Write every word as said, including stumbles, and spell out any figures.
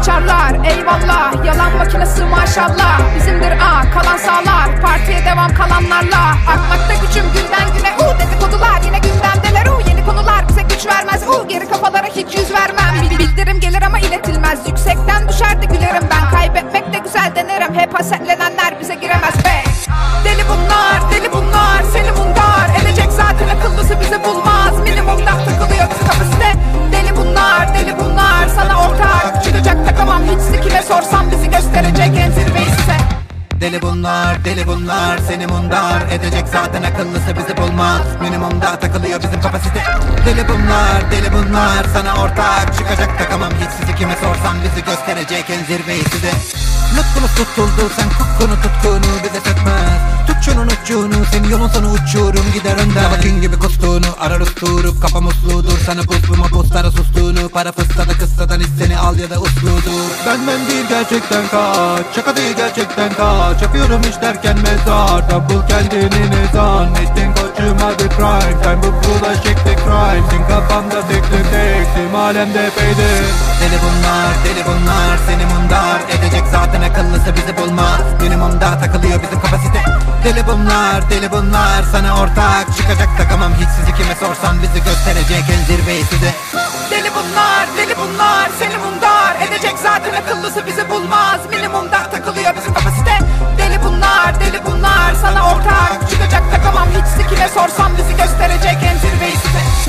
sıçarlar. Eyvallah, yalan makinesi maşallah. Bizimdir a kalan sağlar, partiye devam kalanlarla. Artmakta gücüm günden güne, u dedikodular yine gündemdeler. U yeni konular bize güç vermez, u geri kafalara hiç yüz vermem. Bil bildirim gelir ama iletilmez, yüksekten düşer de gülerim ben. Kaybetmek de güzel denerim, hep hasetlenenler bize giremez be. Deli bunlar, deli bunlar, seni mundar edecek zaten akıllısı bizi bulmaz. Minimumda takılıyor bizi kapasite. Deli bunlar, deli bunlar, sana ortak çıkacak takamam hiç kime sorsam bizi gösterecek en zirveyi size. Deli bunlar, deli bunlar, seni mundar edecek zaten akıllısı bizi bulmaz. Minimumda takılıyor bizim kapasite. Deli bunlar, deli bunlar, sana ortak çıkacak takamam hiç sizi kime sorsam bizi gösterecek en zirveyi size. Nutkunuz tutuldu, sen kukkunu tutkunu bize sökmez. Tut şunun uçuğunu, senin yolun sonu uçurum gider önden. Bakın gibi kustuğunu arar usturup kafa musludur. Sana buzluma buzlara sustuğunu, para fıstada kıssadan hisseni al ya da usludur. Ben ben değil gerçekten kaç, şaka değil gerçekten kaç. Yapıyorum iş derken mezarda bul kendini ne zannettin koçum hadi prime time. Bu burada şekli crime, senin kafanda tekli teklim alemde peydir. Deli bunlar, deli bunlar, seni mundar edecek zaten akıllısı bizi bulmaz. Minimumda takılıyor bizim kapasite. Deli bunlar, deli bunlar, sana ortak çıkacak takamam hiç sizi kime sorsam bizi gösterecek en zirveyi size. Deli bunlar, deli bunlar, seni mundar edecek zaten akıllısı bizi bulmaz. Minimumda takılıyor bizim kapasite. Deli bunlar, deli bunlar, sana ortak çıkacak takamam hiç kime sorsam bizi gösterecek en zirveyi size.